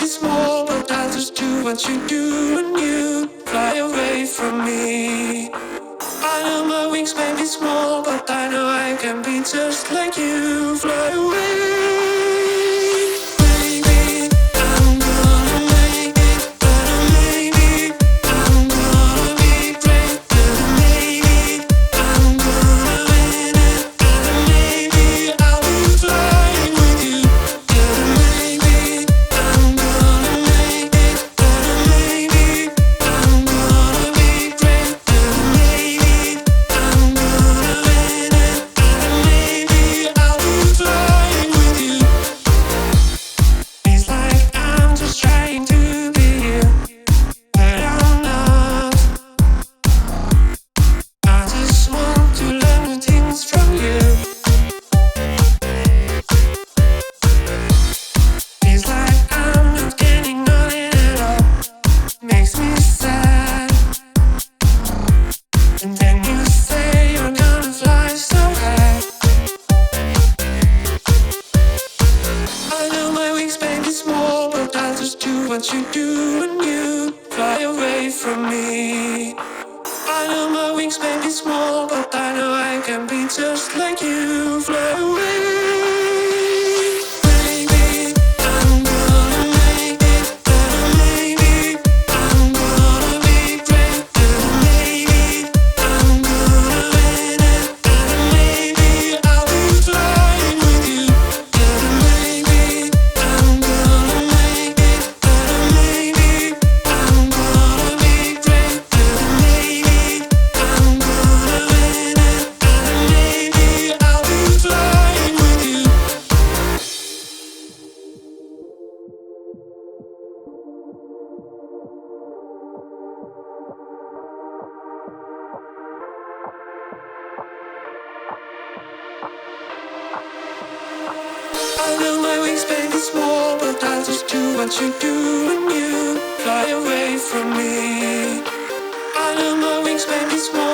be small, but I'll just do what you do and you fly away from me. I know my wings may be small, but I know I can be just like you. Fly away. Maybe I'm gonna make it, but maybe I'm gonna be great, but maybe I'm gonna win it, and maybe I'll be flying with you. But maybe I'm gonna make it, but maybe I'm gonna be great, but maybe I'm gonna win it, and maybe I'll be flying with you. Feels like I'm just trying to be you, but I'm not. I just want to learn new things from you. Feels like I'm not getting on it at all. Makes me sad. And then you say you're gonna fly so high. I know my wings may be small, but I'll just do what you do and you fly away from me. I know my wings may be small, but I know I can be just like you. Fly away. Maybe I'm gonna make it, but maybe I'm gonna be great, but maybe I'm gonna win it, and maybe I'll be flying with you. But maybe I'm gonna make it, but maybe I'm gonna be great, but maybe I'm gonna win it, and maybe I'll be flying with you. I know my wings may be small, but I'll just do what you do and you fly away from me. I know my wings may be small.